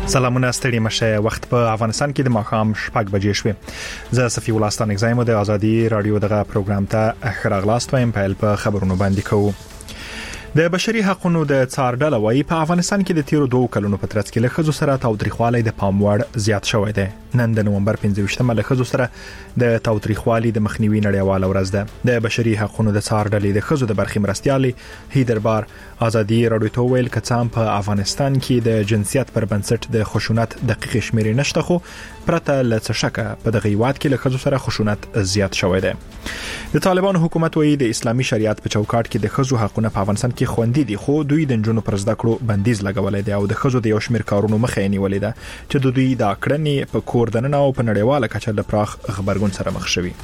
سلامونه ستړي مشه وخت په افغانستان کې د ماښام 6 بجې شوې زه صفي ولستان اگزایم د ازادي رادیو دغه پروګرام ته خراغلاست وایم په خبرونو باندې کوو د بشري حقوقو د څار ډله وايي په افغانستان کې د تیرو 2 کلونو په ترڅ کې له خزو سره تاوتریخوالي د پام وړ زیات شوی دی نن د نومبر 15مه له خزو سره د تاوتریخوالي د مخنیوي نړیواله ورځ ده د بشري حقوقو د څار ډلې د خزو د برخې مرستيالي هیدربار ازادي رادیو ته ویل کڅام په افغانستان کې د جنسیت پر بنسټ د خشونت دقیق شمیرې نشته خو پرته له شکه په دغه هیواد کې له خزو سره خشونت زیات شوی دی د طالبانو حکومت وایي د اسلامي شریعت په چوکاټ کې د خزو حقوقونه په افغانستان کې خوندي دي خو دوی د جنونو پر زده کړو بندیز لګولې دی او د خزو د یو شمیر کارونو مخې نیولې ده چې د دوی د کړنې په کور دننه او په نړیواله کچه د پراخ خبرګون سره مخ شوي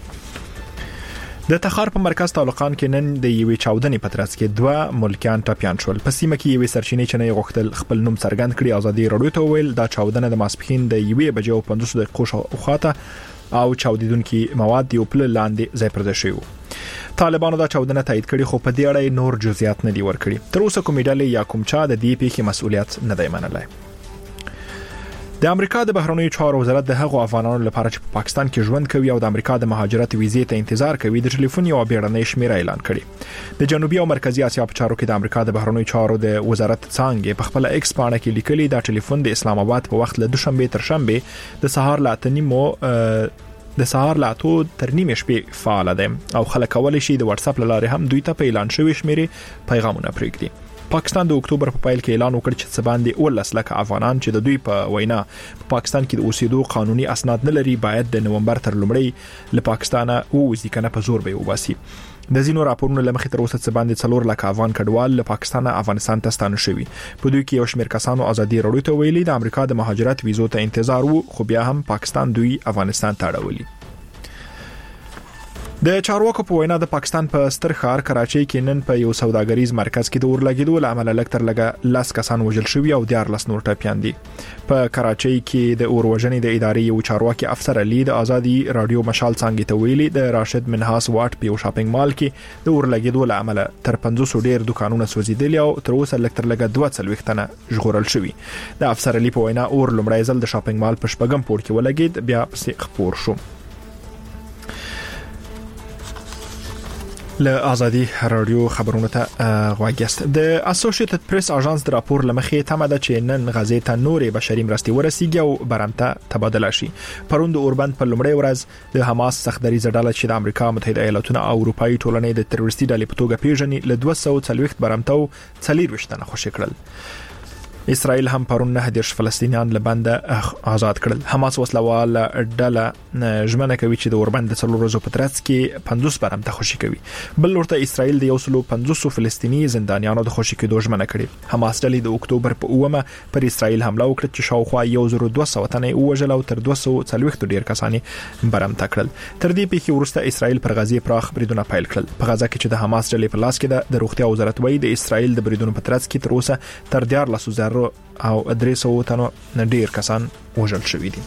د تخار په مرکز طالقان کې نن د یوې چاودنې په ترڅ کې 2 ملکیان ټاپیان شول په سیمه کې یوې سرچینې چې نه غوښتل خپل نوم څرګند کړي ازادي رادیو ته ویل دا چاودنه د ماسپخین د 1:15 دقیقو خاطه او چاودیدونکو مواد یو پل لاندې ځای پر ځای شوی طالبانو دا چاودنه تایید کړي خو په دې اړه نور جزئیات نه دی ورکړي تر اوسه کومې ډلې یا کوم چا د دې پیښې مسؤلیت نه دی منلای د امریکا د بهرنیو چارو وزارت د هغو افغانانو لپاره چې په پاکستان کې ژوند کوي او د امریکا د مهاجرت ویزې ته انتظار کوي د ټلیفون یو بیړنۍ شمیره اعلان کړي د جنوبي او مرکزی اسیا په چارو کې د امریکا د بهرنیو چارو د وزارت څنګه په خپل ایکس پاڼه کې لیکلي دا ټلیفون د اسلام آباد په وخت له دوشنبه تر شنبه د سهار لا اتو تر نیمه شپې فعال دي او خلک کولای شي د واتس اپ لاره هم دوی ته په اعلان شوی شمیره پیغامونه پرېږدي پاکستان د اکتوبر په پایل کې اعلان وکړ چې سباندې 10 لک افغانان چې د دوی په وینا په پاکستان کې د اوسېدو قانوني اسناد نه لري باید د نومبر تر لومړۍ له پاکستانه ووځي کنه په زور به وباسي د زینو راپورونو لمخې تر اوسه سباندې 4 لک افغان کډوال له پاکستانه افغانستان ته ستانه شوي په دوی کې یو شمېر کسانو ازادي رادیو ته ویلي د امریکا د مهاجرت ویزو ته انتظار وو خو بیا هم پاکستان دوی افغانستان ته اړولي د چارواکو په وینا د پاکستان په ستر ښار کراچۍ کې نن په یو سوداګریز مرکز کې د اورلګیدو لامل لکتر لګه لاس کسان وژل شوی او 14 نور ټاپیان دي په کراچۍ کې د اوروژنې د ادارې یو چارواکي افسر علي د ازادي رادیو مشال څنګه ته ویلي د راشد منهاس واټ په یو شاپینګ مال کې د اورلګیدو لامل تر 500 ډیر دکانونه سوځیدل او تر اوسه لکتر لګه 22 تنه ژغورل شوی د افسر علي په وینا اور لومړی ځل د شاپینګ مال په شپږم پوړ کې ولګید بیا پسې خپور شو له ازادي رادیو خبرونه ته غواګست د اسوسییټډ پریس اژانس د راپور لمخې تمه ده چې نن غزې ته نورې بشري مرستې ورسیږي او برمته تبادله شي پروند اوربند په لومړی ورځ د حماس سختدریزه ډله چې د امریکا متحده ایالاتونو او اروپאי ټولنې د تروریستي ډلې په توګه پیژني له 240 برمته او 40 تنه خوشی کړل اسرائیل هم پرون 9 فلسطینیان له بند آزاد کړل حماس وسلوال ډله ژمنه کوي چې د اوربند د 3 ورځو په ترڅ کې 50 برمته خوشی کوي بل ورته اسرائیل د 150 فلسطینی زندانیانو د خوشی کېدو ژمنه کړې حماس ډلې د اکتوبر په 9مه پر اسرائیل حمله وکړه چې شاوخوا 1200 تنه وژل او تر 240 ډیر کسان برمته کړل تر دې پیښې وروسته اسرائیل پر غزې پراخ بریدونه پیل کړل په غزا کې چې د حماس ډلې په لاس کې د روغتیا وزارت وایي د اسرائیل د بریدونو په ترڅ کې تر اوسه تر 14,000 او 300 تنو ډیر کسان وژل شوي دي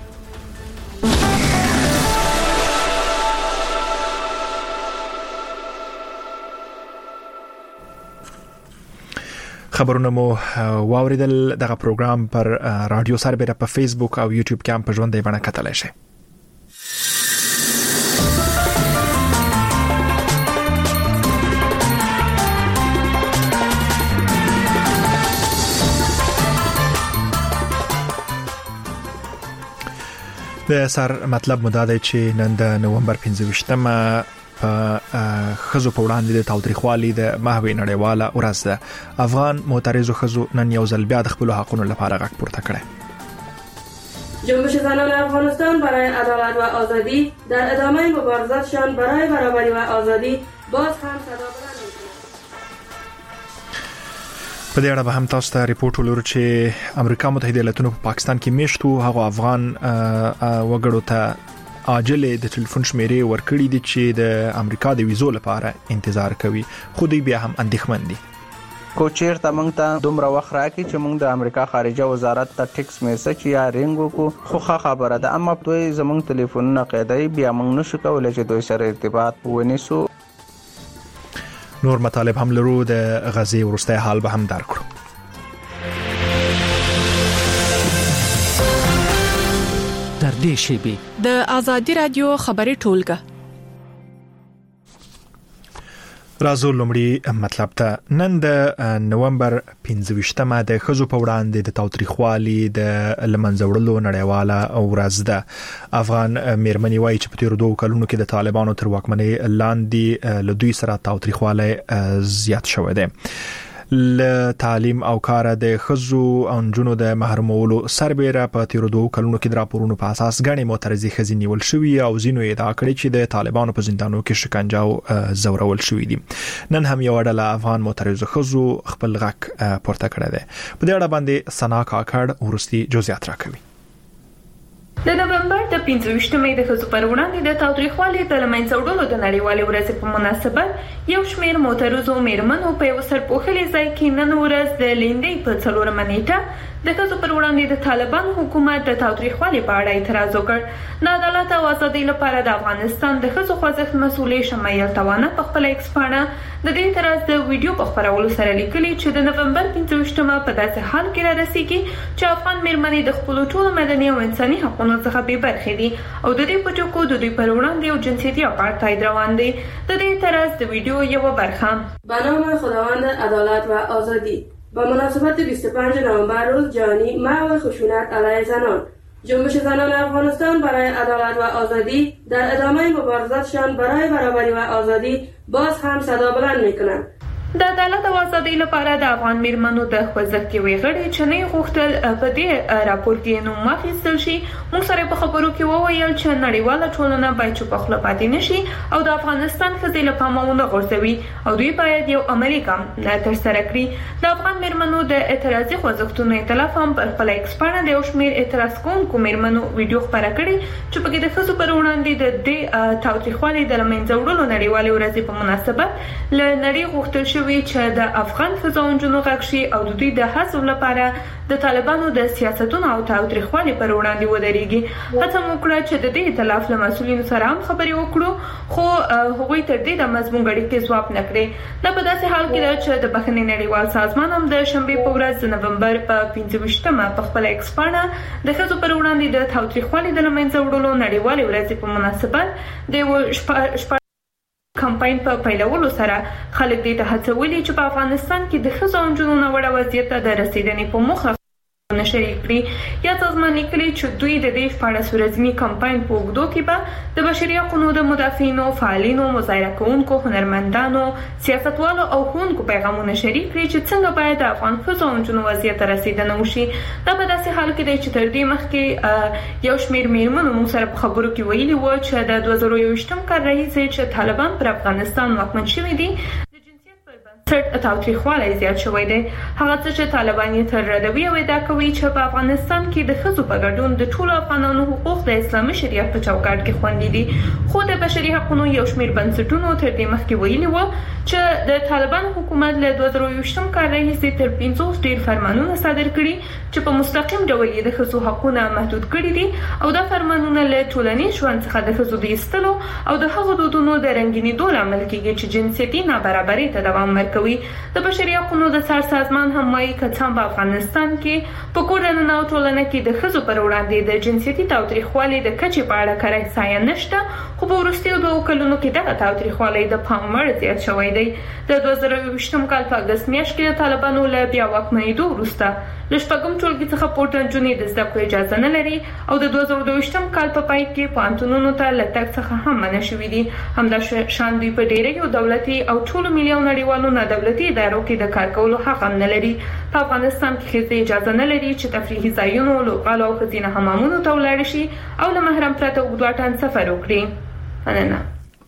خبرونه مو واوریدل دغه پروګرام پر رادیو سربېره په فیسبوک او یوټیوب کې هم په ژوندۍ بڼه کتلای شئ د سر مطلب مو دا دی چې نن د نومبر 15مه په خزو په وړاندې د تاوتریخوالي د محوي نړیواله ورځ ده افغان معترضو خزو نن یو ځل بیا د خپل حقوقو لپاره غږ پورته کړی جنبش زنان افغانستان برای عدالت و آزادی در ادامه مبارزاتشان برای برابری و آزادی باز هم صدا بلند په دې اړه به هم تاسو ته ریپورت ولرو چې امریکا متحده ایالاتونو په پاکستان کې میشتو هغه افغان وګړو ته عاجل د ټلیفون شمیرې ورکړې دي چې د امریکا د ویزو لپاره انتظار کوي خو دوی بیا هم اندېښمن دي کوچیر ته مونږ ته دومره وخت راکړي چې مونږ د امریکا خارجه وزارت ته ټیکس میسج یا رینګ وکړو خو خبره ده اما دوی زمونږ ټلیفونونه قیدوي بیا مونږ نشو کولای چې دوی سره ارتباط ونیسو نور مطالب هم لرو د غزې ورسته حال به هم درکړو دې شیبې د آزادي رادیو خبري ټولګه. رازو لومړی مطلب ته نن د نومبر 15مه د خزو په وړاندې د تاوتریخوالي د لمنځوړلو نړیواله ورځ ده. افغان میرمنې وایي چې په تیر 2 کلونو کې د طالبانو تر واکمنۍ لاندې له دوی سره تاوتریخوالي زیات شوی دی. ل تعلیم او کار د خزو او جنونو د محرومولو سربېره په تیر 2 کلونو کې د راپورونو په اساس غني معترضي خزي نیول شوی او زینو ادعا کړی چې د طالبانو په زندانونو کې شکنجه او زورول شوی دي. نن هم یو ډله افغان معترض خزو خپل غک پورته کړی دی. په دې اړه باندې سنا کاکړ ورستي جزئیات راکوي. د نومبر د 15مې د خزو پر وړاندې د تاوتریخوالي د لمنځه وړلو د نړیوالې ورځې په مناسبت یو شمېر معترضو میرمنو په یو سرپوښلي ځای کې نن ورځ د لیندۍ په 4مه نیټه د خزو پر وړاندې د طالبان حکومت د تاوتریخوالي په اړه اعتراض وکړ. د عدالت او ازادۍ لپاره د افغانستان د خزو خوځښت مسولې شمایل توانه په خپل ایکس پاڼه د دې اعتراض د ویډیو په خبرولو سره لیکلي چې د نومبر 15مه په داسې حال کې را رسیږي چې افغان میرمنې د خپل ټولو مدني او انساني حقوقو څخه بې برخې دي او د دې په ټکو د دوی پر وړاندې یو جنسیتي اپارتاید روان دی. د دې اعتراض د ویډیو یو برخه به نام خداوند عدالت و آزادی با مناسبت 25 نوامبر روز جهانی محو خشونت علیه زنان، جنبش زنان افغانستان برای عدالت و آزادی در ادامه مبارزاتشان برای برابری و آزادی باز هم صدا بلند می‌کنند. د عدالت او ازادۍ لپاره د افغان میرمنو د خوځښت یوې غړي چې نه غوښتل په دې راپور کې نوم واخیستل شي موږ سره په خبرو کې وویل چې نړیواله ټولنه باید چوپ خوله پاتې نشي او د افغانستان ښځې له پامه ونه غورځوي او دوی باید یو عملي ګام ترسره کړي. د افغان میرمنو د اعتراضي خوځښتونو ائتلاف هم پر خپل ایکس پاڼه د یو شمېر اعتراض کوونکو میرمنو ویډیو خپاره کړې چې پکې د ښځو پر وړاندې د دې تاوتریخوالي د لمنځه وړلو نړیوالې ورځې په مناسبت له نړۍ غوښتل شوی چې د افغان ښځو غږ شي او د دوی د هڅو لپاره د طالبانو د سیاستونو او تاوتریخوالي پر وړاندې ودرېږي. هڅه وکړه چې د دې ائتلاف له مسؤلینو سره هم خبرې وکړو خو هغوی تر دې د مضمون غړي کې ځواب نه کړی. دا په داسې حال کې ده چې د بخښنې نړیوال سازمان هم د شنبې په ورځ د نومبر په 15مه په خپل ایکس پاڼه د ښځو پر وړاندې د تاوتریخوالي د لمنځه وړلو نړیوالې ورځې په مناسبت د کمپاین په پیلولو سره خلک دې ته هڅولي چې په افغانستان کې د ښځو او نجونو ناوړه وضعیت ته د رسیدنې په موخه نشریک کړي. یا سازمان لیکلي چې دوی د دې 14 ورځني کمپاین په اوږدو کې به د بشري حقوقو د مدافعینو، فعالینو، مظاهره کوونکو، هنرمندانو، سیاستوالو او ښوونکو پیغامونه شریک کړي چې څنګه باید د افغان ښځو او نجونو وضعیت ته رسیدنه وشي. دا په داسې حال کې دی چې تر دې مخکې یو شمېر میرمنو موږ سره په خبرو کې ویلي وو چې د 2021 کال راهیسې چې طالبان پر افغانستان واکمن شوي دي تاوتریخوالی زیات شوی دی. هغه څه چې طالبان یې تر ردوي او ادعا کوي چې په افغانستان کې د ښځو په ګډون د ټولو افغانانو حقوق د اسلامي شریعت په چوکاټ کې خوندي دي. خو د بشري حقوقو یو شمېر بنسټونو تر دې مخکې ویلي وو چې د طالبان حکومت له 2021 کال راهیسې تر 50 ډېر فرمانونه صادر کړي چې په مستقیم ډول یې د ښځو حقونه محدود کړي دي او دا فرمانونه له ټولنیز ژوند څخه د ښځو د ایستلو او د هغو دودونو د رنګینېدو لامل کېږي چې جنسیتي نابرابرۍ ته دوام ورکوي. د بشري حقوقو د سر سازمان هم وايي چې په افغانستان کې په کورنۍ او ټولنه کې د ښځو پر وړاندې د جنسیتي تاوتریخوالي د کچې په اړه کره احصایه نشته خو په وروستیو 2 کلونو کې دغه تاوتریخوالی د پام وړ زیات شوی دی. د 2020 کال په اګست میاشت کې د طالبانو له بیا واکمنېدو وروسته له شپږم ټولګي څخه پورته نجونې د زده کړو اجازه نه لري او د 2022 کال په پای کې پوهنتونونو ته له تګ څخه هم منع شوي دي. همدا شان دوی په ډېرو دولتي او ټولو ملي او نړیوالو دولتي ادارو کې د کار کولو حق هم نه لري. په افغانستان کې ښځې اجازه نه لري چې تفریحي ځایونو، لوبغالو او ښځینه حمامونو ته ولاړ شي او له محرم پرته اوږد واټن سفر وکړي. مننه.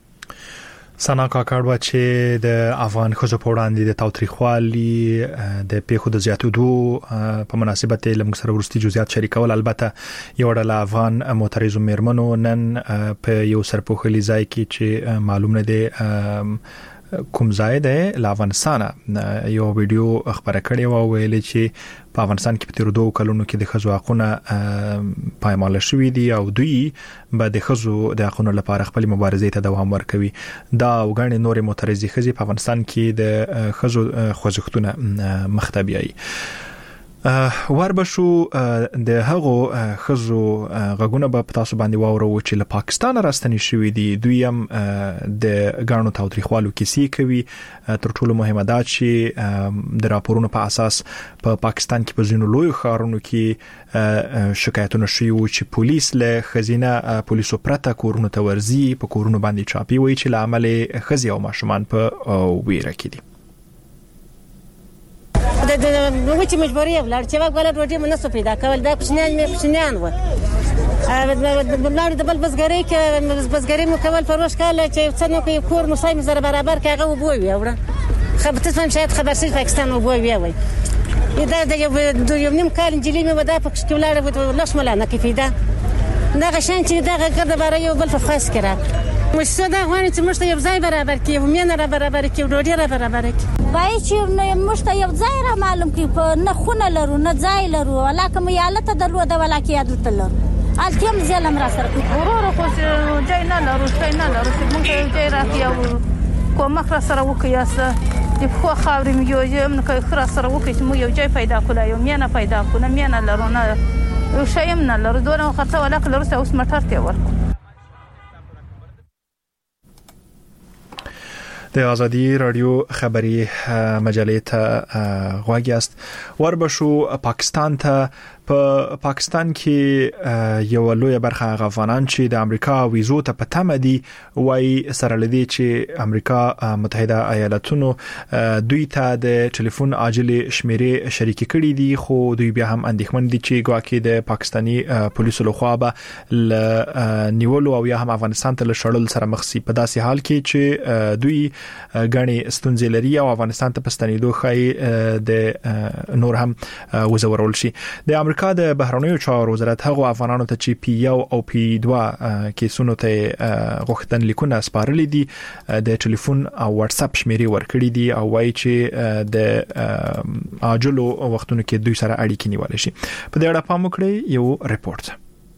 سنا کاکړ چې د افغان ښځو په وړاندې د تاوتریخوالي د پیښو د زیاتېدو په مناسبت له موږ سره ورستي جزئیات شریکول. البته یو ډله افغان معترضو میرمنو نن په یو سرپوښلي ځای کې چې معلوم نه دی کوم ځای دی له افغانستان یو ویډیو خبره کړې و ویلې چې په افغانستان کې په تیر 2 کلونو کې د ښځو حقوقونه پایمال شوي دي او دوی به د ښځو د حقوقو لپاره خپل مبارزې ته دوام ورکوي. دا وګڼي نور معترضي ښځې په افغانستان کې د ښځو خوځښتونه مخ ته بیایي. وربشو د هغو خزو غږونه به تاسو باندې واورو چې له پاکستان راستنی شوې دي. دوی هم د غاڼو تاوتریخوالو کیسې کوي. تر ټولو مهمه دا چې د راپورونو په اساس په پاکستان کې په ځینو لوی ښارونو کې شکایتونه شوي وو چې پولیس له خزینه پولیسو پرته کورونو ته ورځي، په کورونو باندې چاپی وي چې له عمل خزي او ماشومان په ویره کې دي. د وچې مجبوري ولر چې وګړه روټي منسو پیدا کول دا کوچنیان و بلار د بل بزګری کې بزګری مو کول پروش کاله چې څنګه کې کور مسایم زره برابر کاغه وبوي وره خبرت فهم شاید خبرسي پاکستان وبوي وي دا د یو نیم کال انجلي مې ودا پکښ کې ولر لاش ملانه کې پیدا نه غشان چې دا غږ د بارے یو بل په خاص کړه مشته دا غوښنه چې مشته یو ځای برابر کې ومنه را برابر کې ډوډۍ را برابر کې وای چې مشته یو ځای را معلوم کې په نه خونه لرو نه ځای لرو ولاکه مې حالت درلوده ولاکه یاد تلل التیم ځلم را سره ورور خو ځای نه لرو ځای نه لرو چې موږ یو ځای راکې او کومه خر سره وکیاسه د خو خاورې مې یو یم نه خر سره وکې چې موږ یو ځای پیدا کولای یو مینه پیدا کونه مینه لرو نه یو شایم نه لرو دوه خرڅه ولاکه لرو اوس مټر ته ورکو. د ازادي رادیو خبری مجلې ته غواړی است. وربشو پاکستان ته په پاکستان کې یو لوی برخه افغانان چې د امریکا ویزو ته پټه مدي وای سره لدی چې امریکا متحده ایالاتونو دوی ته د ټلیفون عاجل شمیرې شریک کړي دي، خو دوی بیا هم اندېښمن دي چې ګواکې د پاکستانی پولیسو لخوا به نیولو او یا هم افغانستان ته لشړل سره مخ سي، په داسې حال کې چې دوی غني ستونزې لري او افغانستان ته پستنیدو خای د نور هم وزورول شي. د امریکا د بهرنیو چارو وزارت هغه افغانانو ته چې پی یو او پی 2 کیسونو ته غوښتن لیکونه سپارلي دي د ټلیفون او واتس اپ شمیرې ورکړي دي او وایي چې د عاجلو وختونو کې دوی سره اړیکې نیول شي. په دې اړه پام وکړئ یو ریپورت.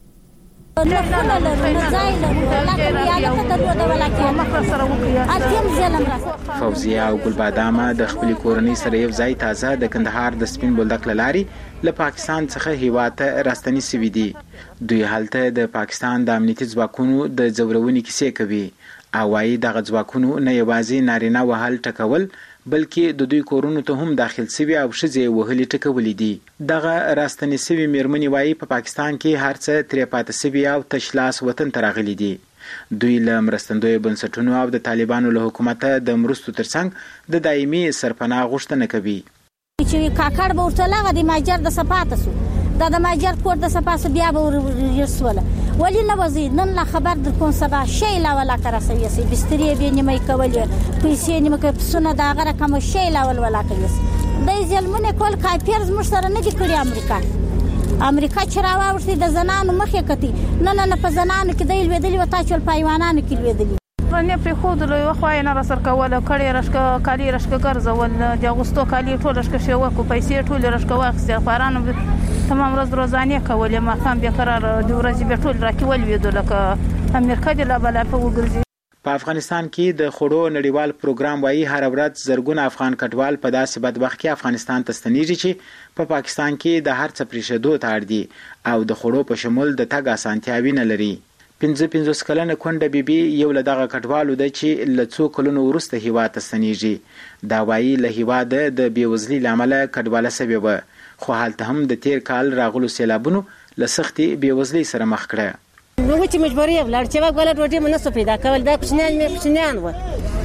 فوزیه او ګلبادامه د خپل کورنۍ سره یو ځای تازه د کندهار د سپین بولدک لاري له پاکستان څخه هیواد ته راستنی سوي دي. دوی هلته د پاکستان د امنیتي ځواکونو د زورونې کیسې کوي او وايي دغه ځواکونو نه یوازې نارینه وهل ټکول بلکې د دوی کورونو ته هم داخل سوي او شزې وهلي ټکولې دي. دغه راستنی سوي میرمنې وايي په پاکستان کې هر څه ترې پاتې سوي او تشلاس وطن ته راغلي دي. دوی له مرستندوی بنسټونو او د طالبانو له حکومت د مرستو ترڅنګ د دایمي سرپناه غوښتنه کوي. چې کاکړ به ورته لاغه د ماجر د صفات سو دا د ماجر کور د صفات بیا به ورسوله ولی نه وزید نن لا خبر در کوم سبا شی لا ولا کرا سي بستري به نیمه کولې پیسې نیمه کې پسونه دا غره کوم شی لا ولا کوي د ځلمونه کول کاپیرز مشتره نه دي کړی امریکا چراوا ورته د زنانو مخې کتي نه په زنانو کې د ویدلی وتا چول پایوانانو کې ویدلی نه پر خود له یو خوای نه راسر کوله کړي رشک کالی رشک ګرځول د اغوستو کالی ټول رشک شو کو پیسې ټول رشک واخستې فارانو تمام ورځ روزانه کوله ما خام به قرار د ورځې به ټول راکول ویدو لکه امریکا د لا بل په وګرځي. په افغانستان کې د خړو نړیوال پروګرام وايي هر ورځ زرګونه افغان کډوال په داسې بدبخت کې افغانستان ته ستنیږي چې په پاکستان کې د هر څه پریښودو ته اړ دي او د خړو په شمول د تګ اسانتیاوي نه لري. 55 کلنه کونډه بیبي یو له دغه کډوالو د چې له څو کلونو وروسته هیواد ته ستنیږي. دا وايي له هیواد د بیوزلي لامل کډواله سبب خو حالت هم د تیر کال راغلو سیلابونو له سختي بیوزلي سره مخ کړه. نو چې مجبوري ولر چې وګړه روټي منسو پیدا کول دا کوچنیان و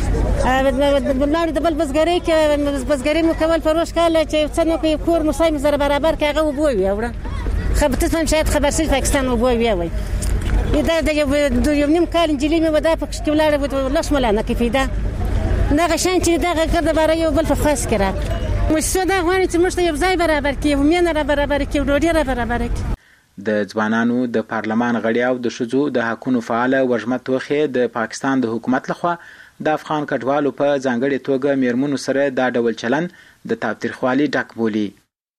بلار د بل بزګری کې بزګری مو کول پروش کاله چې څنګه کې کور مسایم زره برابر کاغه وبوي وره خبرت فهم شاید خبرسي پاکستان وبوي وي دا د یو نیم کال انجلي مې ودا پکښ کې ولر لاش ملانه کې پیدا نه غشان چې دا غږ د بارے یو بل په خاص کړه مشته دا غوښنه چې مشته یو ځای برابر کې ومنه را برابر کې ډوډۍ را برابر کې. د ځوانانو د پارلمان غړي او د شذو د حقوقو فعال وژمت توخه د پاکستان د حکومت لخوا د افغان کډوالو په ځانګړي توګه میرمنو سره دا ډول چلن د تاوتریخوالي ډک بولی.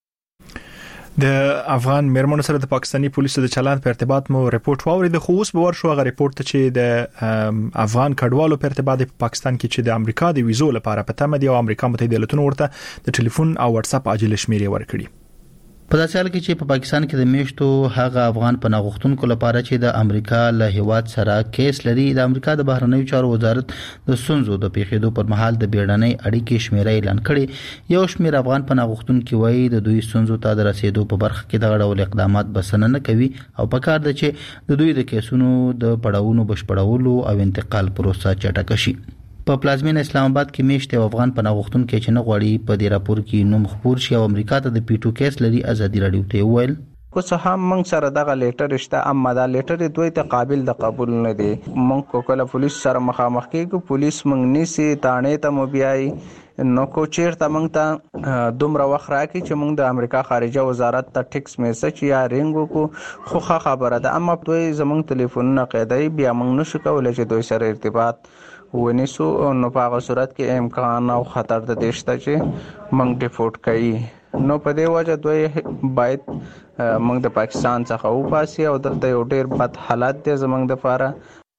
د افغان میرمنو سره د پاکستانی پولیسو د چلند په ارتباط مو ریپورت واورید. خو اوس به ورشو غو ریپورت چې د افغان کډوالو په ارتباط په پاکستان کې چې د امریکا د ویزو لپاره په تمه دي او امریکا متحده ایالاتونو ورته د ټلیفون او واتس اپ عاجل شمیرې ورکړي. په داسې حال کې چې په پاکستان کې د میشتو هغه افغان پناه غوښتونکو لپاره چې د امریکا له هیواد سره کیس لري، د امریکا د بهرنیو چارو وزارت د ستونزو د پیښېدو پر مهال د بیړنۍ اړیکې شمیره اعلان کړي. یو شمېر افغان پناه غوښتونکي وایي د دوی ستونزو ته د رسیدو په برخه کې دغه ډول اقدامات بسنه نه کوي او پکار ده چې د دوی د کیسونو د پړاوونو بشپړولو او انتقال پروسه چټکه شي. په پلازمینه اسلام آباد کې میشته افغان پناه غوښتونکي چې نه غواړي په دې راپور کې نوم خبر شي او امریکا ته د پیټو کیس لري، ازادي رادیو ته ویل کو څه هم موږ سره دغه لیټر شته، اما دا لیټر دوی ته قابل د قبول نه دی. موږ کوله پولیس سره مخامخ کېږو، پولیس موږ نیسي تانه ته مو بیاي نو کو چیرته موږ ته دومره وخت راکړي چې موږ د امریکا خارجه وزارت ته ټیکس میسج یا رینګ کو خو خبره ده، اما دوی زموږ ټلیفونونه قیدای بیا موږ نشو کولای چې دوی سره ارتباط ونیسو. نو په هغه صورت کې امکان او خطر د دشته چې موږ ډیفورت کوي. نو په دې وجه دوی باید موږ د پاکستان څخه وباسي او دلته یو ډیر بد حالت دی زموږ د لپاره.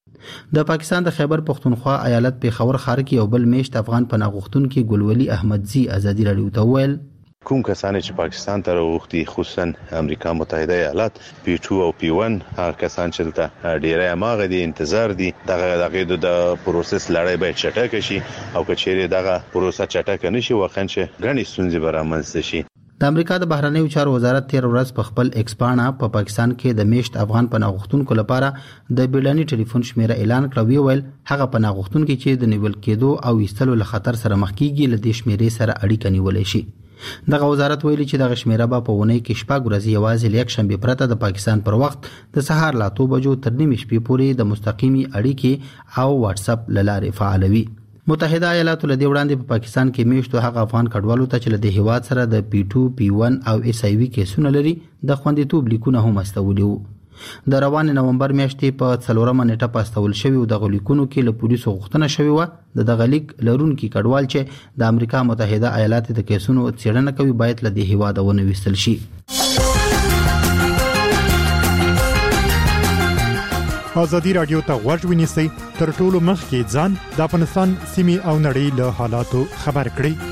د پاکستان د خیبر پختونخوا ایالت پیښور ښار کې یو بل میشت افغان پناه غوښتونکي ګلولي احمدزي ازادي رادیو ته ویل کوم کسان چې پاکستان ته راوختي خصوصا امریکا متحده ایالات P2 او P1 هغه کسان چې دلته ډیره ماغه دي انتظار دي دغه د پروسس لړۍ به چټک شي او کچېره دغه پروسه چټک نشي وخت چې غني ستونزې برامنځته شي. د امریکا د بهرنیو چارو وزارت تیر ورځ په خپل ایکس باندې په پاکستان کې د میشت افغان پناه غوښتونکو لپاره د بیړني ټلیفون شمیره اعلان کړو، ویل هغه پناه غوښتونکي چې د نیول کېدو او ایستلو له خطر سره مخ کیږي له دې شمیرې سره اړیکه نیولای شي. دغه وزارت ویلي چې دغه شمیره به په ونې کې شپږ ورځې یوازې ل یک شنبه پرته د پاکستان پر وخت د سهار لا 2 بجو تر نیمې شپې پورې د مستقیمي اړیکې او واتس اپ لارې فعالوي. متحده ایالاتو له دې وړاندې په پاکستان کې میشتو هغه افغان کډوالو ته چې له هیواد سره د P2 P1 او SIV کیسونه لري د خوندیتوب لیکونه هم استولي وو. د روان نومبر میاشتې په 4 نیټه پاستول شوی او د غلیکونو کې له پولیسو غوښتنه شوی و د غلیک لرونکي کډوال چې د امریکا متحده ایالاتو د کیسونو څېړنه کوي باید له دې هیواد ونه وستل شي. ازادي رادیو ته غوږ ونیسئ، تر ټولو مخکې ځان د افغانستان سیمې او نړۍ له حالاتو خبر کړئ.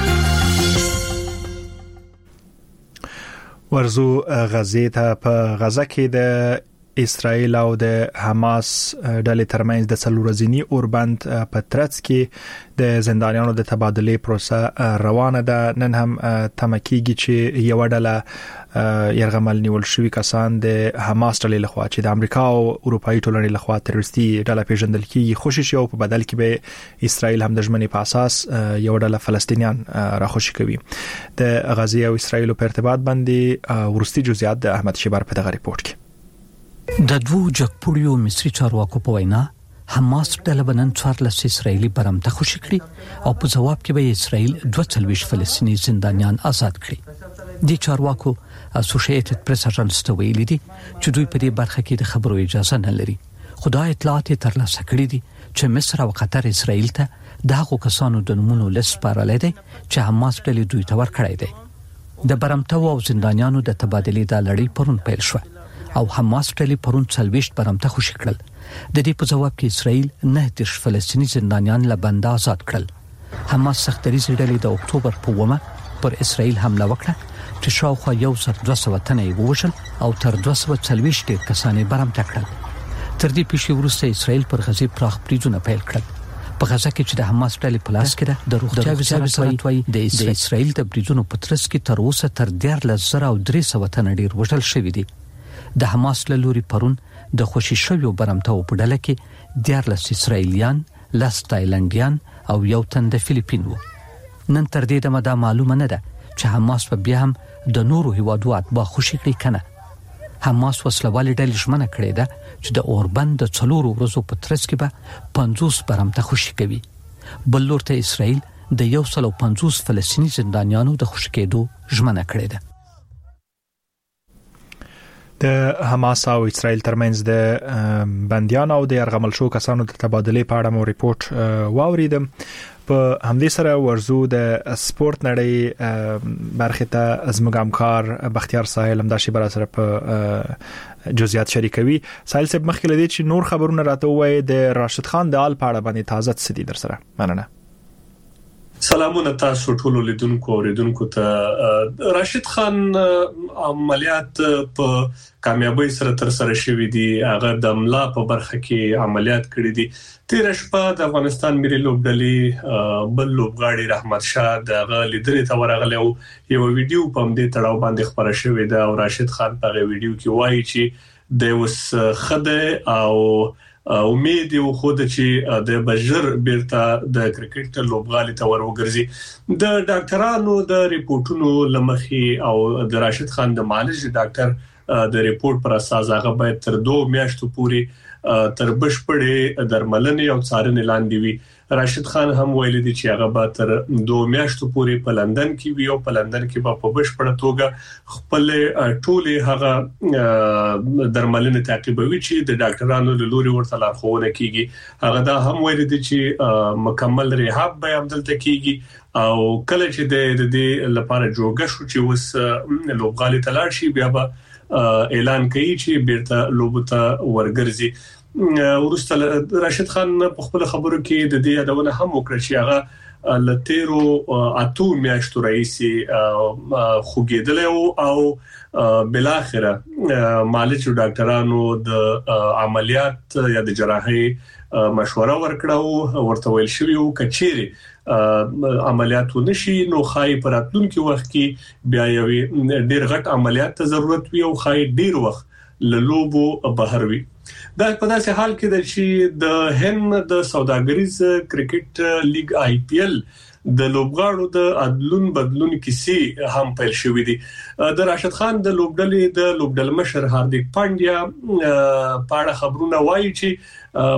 ورزو غزې ته په غزه کې د اسرائیل او د حماس ډلې ترمنځ د څلورځنی اوربند په ترڅ کې د زندانیانو د تبادلې پروسه روانه ده. نن هم تمکیږي چې یو ډله يرغمل نیول شوی کسان د حماس ډلې لخوا چې د امریکا او اروپאי ټولنې لخوا تروریستي ډله پیژندل کیږي خوشي شي او په بدل کې به اسرائیل هم د ژمنې په اساس یو ډله فلسطینیان راخوشي کوي. د غزې او اسرائیل په ارتباط باندې ورستي جزئیات د احمد شیبر په دغه ریپورت کې. د دوو جګپوړیو مصری چارواکو په وینا حماس ډله بنن 14 اسرایلی برمته خوشي کړي او په جواب کې به اسرائیل 22 فلسطینی زندانیان آزاد کړي. د چارواکو اسوسییټډ پریس اژانس ته ویلي دي چې دوی په دې برخه کې د خبرو اجازه نه لري. خدای اطلاعات ترلاسه کړي دي چې مصر او قطر اسرائیل ته دغه کسانو د نمونو لیست سپارلې دي چې حماس ډلې دوی ته ورکړي دي. د برمته او زندانیانو د تبادلې د لړۍ پرون پیل شو او حماس ډلې پرون 40 برمته خوشي کړل. د دې په جواب کې اسرائیل 19 فلسطینی زندانیان له بند آزاد کړل. حماس سختریزي ډلې د اکتوبر په 1 پر اسرائیل حمله وکړه چې شاوخوا 1200 تنه ووژل او تر 240 ډیر کسان برمته کړل. تر دې پیښې وروسته اسرائیل پر غزې پراخ بریدونه پیل کړل. په غزه کې چې د حماس ډلې په لاس کې ده د روغتیا وزارت وايي د اسرائیل د بریدونو په ترڅ کې تر اوسه تر 14300 تنه ډیر وژل شوي دي. د حماس له لوري پرون د خوشي شویو برمته په ډله کې 14 اسرائیلیان، 10 تایلندیان او یو تن د فلیپین وو. نن تر دې دمه دا معلومه نه ده چې حماس په بیا هم د نورو هیوادو اتباع خوشي کړي کنه. حماس وسلوال ډلې ژمنه کړې ده چې د اوربند د 4 ورځو په ترڅ کې به 50 برمته خوشي کوي. بل لور ته اسرائیل د 150 فلسطینی زندانیانو د خوشي کېدو ژمنه کړې ده. د حماس او اسرائیل ترمنځ د بنديان او د يرغمل شو کسانو د تبادلې په اړه مو ریپورت واوریدم. په همدې سره ورزو د سپورت نړۍ برخه ته زموږ همکار بختیار ساحل هم د شی بر سره په جزئیات شریکوي. ساحل صاحب مخکې لدی چې نور خبرونه راته وای د راشد خان د آل په اړه باندې تازه څه دي در سره مننه. سلامونه تاسو ټول لیدونکو اوریدونکو ته راشد خان عملیات په کامیابی سره تر سره شوې دي هغه د املا په برخه کې عملیات کړې دي تیر شپه د افغانستان ملي لوبډلې بل لوبغاړي رحمت شاه د لیدلې ته ورغلی او یو ویډیو په دې تړاو باندې خبره شوې ده او راشد خان په ویډیو کې وایي چې د اوس خده او امید یو خود چې د بشر بیرته د کرکټ لوبغالي ته ورغورځي د ډاکټرانو د ریپورتونو لمخي او د راشد خان د معالج ډاکټر د ریپورت پر اساس هغه باید تر 2 میاشتو پورې تر بشپړې درملنې او څارنې لاندې وي راشد خان هم ویل دي چې هغه به تر 2 میاشتو پورې په لندن کې وي او په لندن کې به په بشپړه توګه خپل ټوله هغه درملنې تعقیبوي چې د ډاکټرانو له لوري ورته لارښوونه کیږي هغه دا هم ویل دي چې مکمل ریهاب به عملته کیږي او کله چې د دې لپاره جوړګ شو چې وس لوبغالي تلاړ شي بیا به اعلان کوي چې بیرته لوبته ورګرځي ورسته راشد خان په خپل خبرو کې د دې یادونه هم وکړه چې هغه لتیرو اتو میاشتو رئیسي خوګیدل او بل اخره معالج ډاکټرانو د عملیات یا د جراحي مشوره ورکړه ورته ویل شوی او کچيري عملیات ونشي نو خای پراتونکو وخت کې بیا یو ډیر غټ عملیات ته ضرورت وي او خای ډیر وخت للوبو بهر وي دا په داسې حال کې چې د هند د سوداګریز کرکټ لیګ IPL د لوبغاړو د عدلون بدلون کیسې هم پیل شوې دي د راشد خان د لوبډل مشر هاردیک پانډیا په اړه خبرونه وایي چې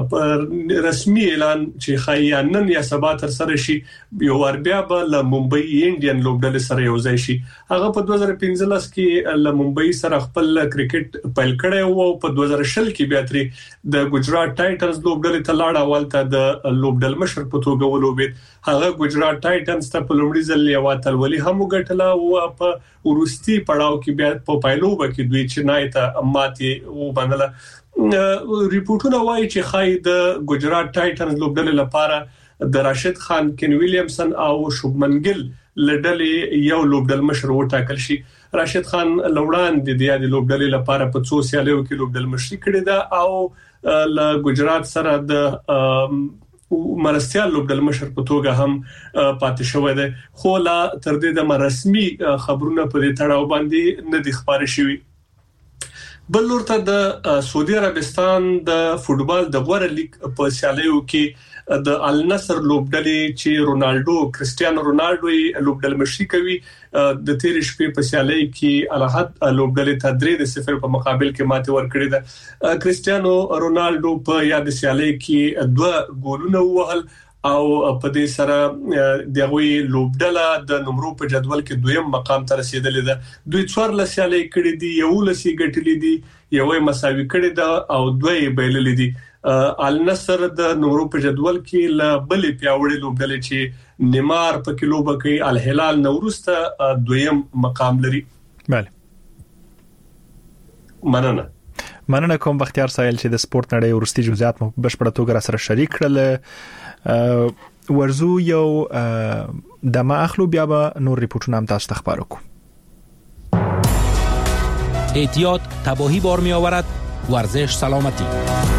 رسمي اعلان چې خایانن یا سبا تر سره شي یو ور بیا به ممبئی انډین لوبډل سره یو ځای شي هغه په 2015 کې له ممبئی سره خپل کرکټ پیل کړی او په 2020 کې بیا ترې د ګجرات ټایټنز لوبډل ته لاړ اولته د لوبډل مشر په توګه ولوبید هغه ګجرات ټایټنز ته په لومړي ځل یو اتلولي هم وګټله او په ورستي پړاو کې بیا په پایلوبه کې دوی چنای ته ماتي وبنله ریپورتونه وایي چې خای د ګجرات ټایټنز لوبډل لپاره د راشد خان کین ویلیامسن او شوبمن ګل لډلې یو لوبډل مشر وټاکل شي راشد خان لوړان د دې لوبډل لپاره په 2 سیالیو کې لوبډل مشري کړی دا او ل ګجرات سره د مرستيال لوبډل مشر په توګه هم پاتې شوی دی خو لا تر دې د رسمي خبرونه په دې تړاو باندې نه دي خبرې شوی بل ورته د سعودي عربستان د فوتبال د غوړه لیگ په سیالیو کې د النصر لوبډلې چې رونالدو کریسټیانو رونالدو لوبډل مشري کوي د تیر شپې په سیالي کې الہد لوبډلې ته 3-0 په مقابل کې ماته ورکړې ده کریسټیانو رونالدو په یاد سیالي کې 2 ګولونه وهل او په دې سره دغه لوبډله د نمبر په جدول کې دویم مقام ته رسیدلې ده دوی 14 سیالي کړې دي یو لسی ګټلې دي یو مساوي کړې ده او دوی بیللې دي النصر د نمبر په جدول کې ل بلې پیاوړې لوبډلې چې نیمار په کلو بکې الهلال نورسته دویم مقام لري بله مننه کوم بختیار سایل چې د سپورت نړۍ ورستي جزئیات مو بشپړه توګه سره شریک کړل ورزو یو د ما اخلو بیا به نور ریپورتونه هم تاسو ته خبرو کو احتیاط تباهی بار می آورد ورزش سلامتی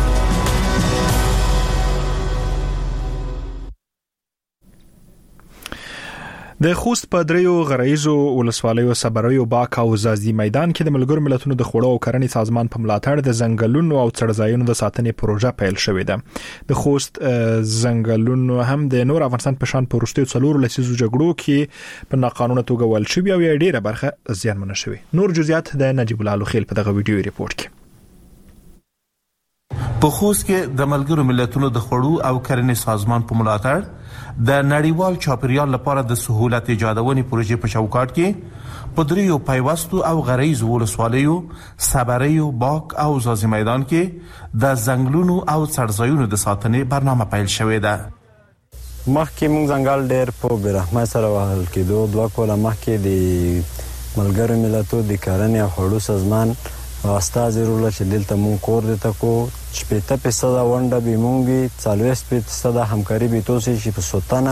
د خوست په دریو غرایزو ولسوالیو صبریو باک او زازي میدان کې د ملګرو ملتونو د خوړو او کرنې سازمان په ملاتړ د ځنګلونو او څړځایونو د ساتنې پروژه پیل شوې ده د خوست ځنګلونو هم د نور افغانستان په شان په وروستیو 4 لسیزو جګړو کې په ناقانونه توګه ول شوی او ډیره برخه زیانمن شوی نور جزئیات د نجیب الله لوخیل په دغه ویډیو ریپورت کې په خوست کې د ملګرو ملتونو د خوړو او کرنې سازمان په ملاتړ د نړیوال چاپیریال لپاره د سہولت ایجادونې پروژې په چوکاټ کې په دریو پیوستو او غرایزو ولسوالیو صبریو باک او زازي میدان کې د ځنګلونو او څړځایونو د ساتنې برنامه پیل شوې ده مخکې موږ ځنګل ډېر په برحمه سره وهل کېدو دوه کوله مخکې د ملګرو ملتونو د کرنې او خوړو سازمان استاد ضرورت چې دلته مونږ کور دته کو 80% ونده به مونږ 40% همکاري به توسي چې په سوتنه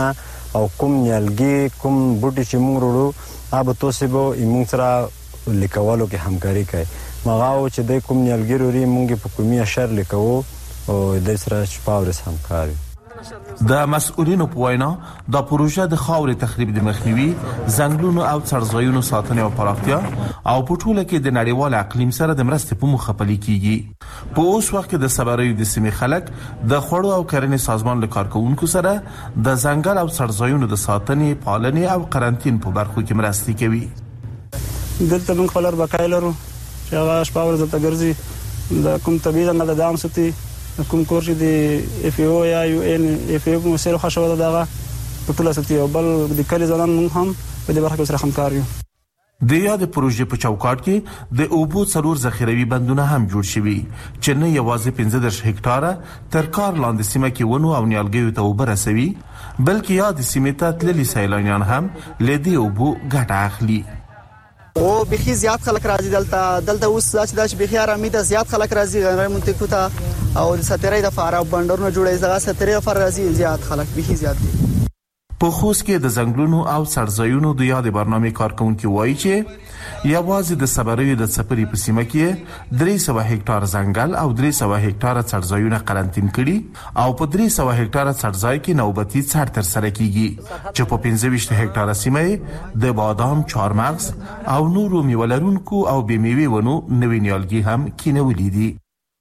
او کوم نیالګي کوم بوټي چې موږ وروړو هغه تاسو به موږ سره لیکوالو کې همکاري کوي مغاو چې د کوم نیالګي وروړي موږ په کومي اشر لیکو او د سره شپاورس همکاري د مسؤلینو په وینا د پروژه د خاورې تخریب د مخنیوي ځنګلونو او څړځایونو ساتنې او پراختیا او په ټوله کې د نړیوال اقلیم سره د مرستې په موخه پلي کیږي په اوس وخت کې د صبریو د سیمې خلک د خوړو او کرنې سازمان له کارکونکو سره د ځنګل او څړځایونو د ساتنې پالنې او قرنطین په برخو کې مرستې کوي دلته موږ خپل بقای لرو چې هغه شپاور دلته ګرځي د کوم طبيعي ځنګل د دام ساتي کوم کور چې د اف او یا یو ان اف او په مسیر خښو دغه په ټول ساتي او بل د کلی ځلان موږ هم په دې برخه سره همکار یو د یاد پروژې په چوکاټ کې د اوبو څلور ذخیروي بندونه هم جوړ شوي چې نه یوازې 15 هکتاره تر کار لاندې سیمه کې ونو او نیالګیو ته اوبه رسوي بلکې یاد سیمه ته تللي سیلانیان هم لدی اوبو ګټه اخلي او بخي زیات خلک راځي دلته اوس چې بخي آرامي ده زیات خلک راځي غیر منطقو ته او د سترې د فارا بندرونو جوړې ځای سترې فار راځي زیات خلک بخي زیات دي په خوست کې د ځنګلونو او څړځایونو د یاد برنامه کارکونکو وایي چې یوازې د صبریو د سپری په سیمه کې 300 هکتار ځنګل او 300 هکتار څړځایونه قرنطین کړي او په 300 هکتار څړځای کې نوبتي څړ تر سره کیږي چې په 15 هکتار سیمه د بادام چارمغز او نورو میوه‌لرونکو او بېمیوې ونو نوې نیالګي هم کینولې دي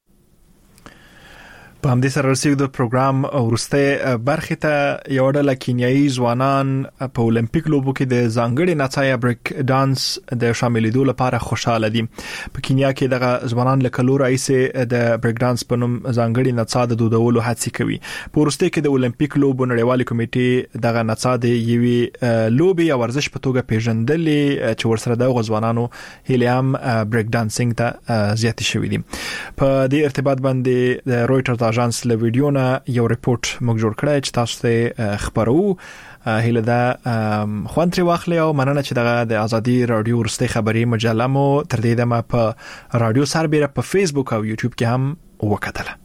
په همدې سره رسیدو د پروګرام ورسته برخه ته یو ډله کینیایي ځوانان په اولمپیک لوبو کې د ځانګړي نڅا بریک ډانس د شاملېدو لپاره خوشاله دي په کینیا کې دغه ځوانان له کلو راځي د بریک ډانس په نوم ځانګړي نڅا د دودولو هڅه کوي په ورسته کې د اولمپیک لوبو نړیوالې کمیټې دغه نڅا د یوې لوبي او ورزش په توګه پیژندلې چې ورسره د ځوانانو هیلیام بریک ډانسینګ ته زیات شوی دي په دې ارتباط باندې د رويټرز اژانس له ویډیو نه یو ریپورت موږ جوړ کړی چې تاسو ته خبرو هله دا خوانتري واخلې او مننه چې دغه د ازادي رادیو ورسته خبري مجله مو تر دې دمه په رادیو سربېره په فیسبوک او یوټیوب کې هم وکټله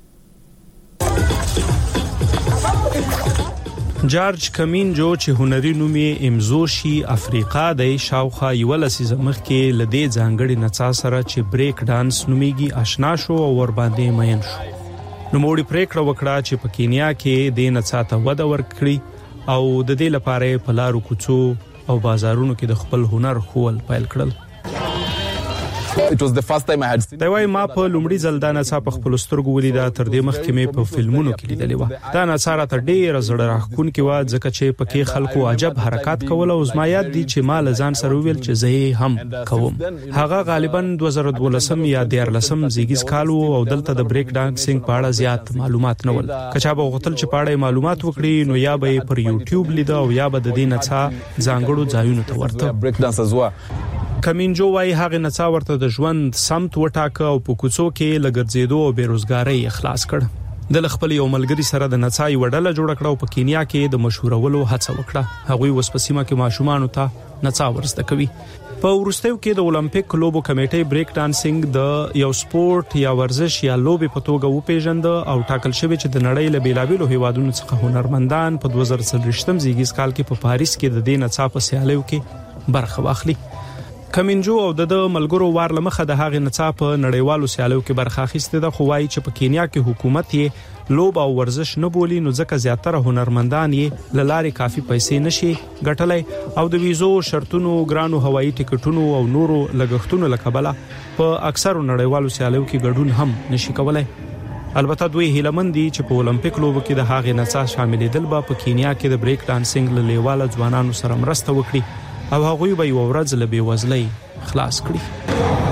جارج کمینجو چې هنري نومي امزوشي افریقا د شاوخه یو لسیزه مخکې لدې ځانګړي نڅا سره چې بریک ډانس نوميږي آشنا شو او ور باندې مین شو نو موړي پریکړه وکړه چې په کینیا کې د نڅا ته وده ورکړي او د دې لپاره په لارو کوڅو او بازارونو کې د خپل هنر خول پیل کړل It was the first time I had seen. دا وای ما په لومړي ځل دا نڅا په خپل سترګو ولیدا تر دې مخکې مې په فلمونو کې لیدلې و دا نڅا را تر ډېر زړه راښکونکې و ځکه چې پکې خلکو عجب حرکات کول او زما یاد دي چې ما لزان سره ویل چې زه هم کوم هغه غالبا 2012 یا 2013 زیږیز کال او دلته د بریک ډانسینګ په اړه زیات معلومات نه ول کچا به غوښتل چې په اړه معلومات وکړي نو یا به پر یوټیوب لیدا او یا به د دې نڅا ځانګړو ځایونو ته ورته بریک ډانسرز و کمینجو وايي هغه نڅا ورته د ژوند سمت وټاکه او په کوڅو کې لګرځېدو او بیروزګاری اخلاص کړ د خپل یو ملګری سره د نڅا یو ډله جوړ کړه او په کینیا کې د مشهورولو هڅه وکړه هغه وس په سیمه کې ماشومان ته نڅا ورزده کوي په ورستیو کې د اولمپیک لوبو کمیټې بریک ډانسینګ د یو سپورت یا ورزش یا لوبي په توګه وپیژند او ټاکل شوی چې د نړۍ له بیلابېلو هیوادونو څخه هنرمندان په 2023 زیږیز کال کې په پاریس کې د دې نڅا په سیالیو کې برخه واخلي کمینجو او د ملګرو وار لمخه د هغې نڅا په نړیوالو سیالیو کې برخه اخیسته د خوای چې په کینیا کې حکومت یې لوب او ورزش نه بولی نو ځکه زیاتره هنرمندان یې لارې کافي پیسې نشي ګټلای او د ویزو شرطونو ګرانو هوایي ټیکټونو او نورو لګښتونو لکبله په اکثرو نړیوالو سیالیو کې ګډون هم نشي کولای البته دوی هیلمن دي چې په اولمپیک لوبو کې د هغې نڅا شاملېدل به په کینیا کې د بریک ډانسینګ له لیواله ځوانانو سره مرسته وکړي او هغوی به یو ورځ له بېوزلۍ خلاص کړي